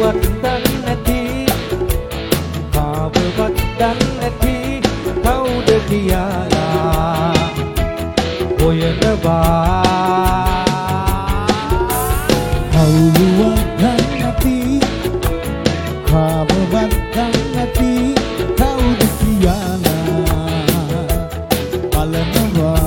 කාවවත් දන්නේ නැති කාවවත් දන්නේ නැති කවුද කියලා හොයනවා කවුරුවත් දන්නේ නැති කාවවත් දන්නේ නැති කවුද කියලා බලනවා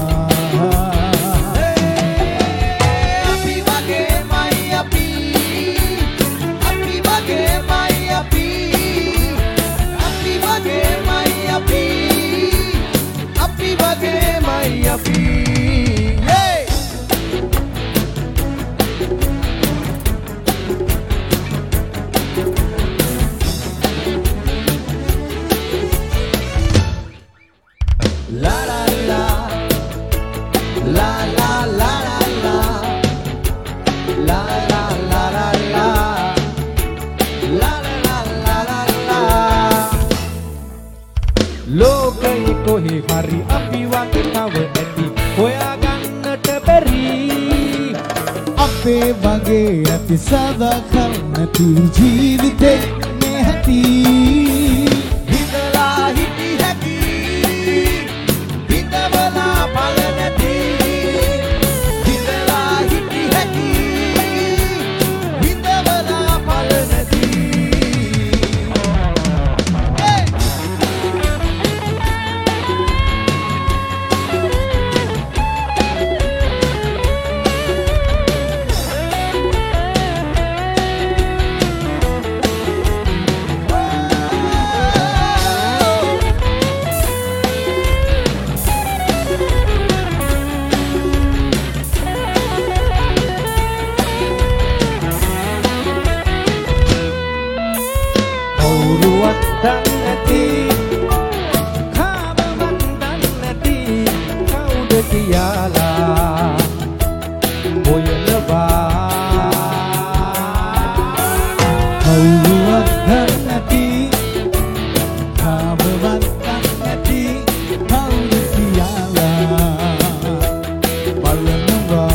ලෝකයේ කොහේ හරි අපි වගේ තව ඇති හොයාගන්නට බැරි අපේ වගේ ඇති සදාකල් නැති ජීවිතේ නැති හිතලා හිටි හැකි හිතවලා බල නැති හිතලා හිටි හැකි හිතවලා බල නැති දන්නේ නැති කාවවත් දන්නේ නැති කවුද කියලා හොයනවා කවුරුවත් දන්නේ නැති කාවවත් දන්නේ නැති කවුද කියලා බලනවා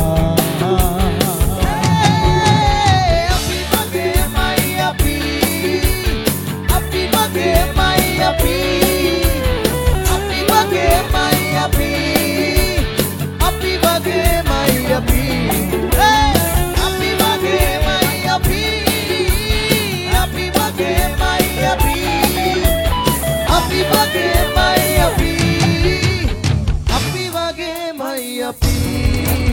Happy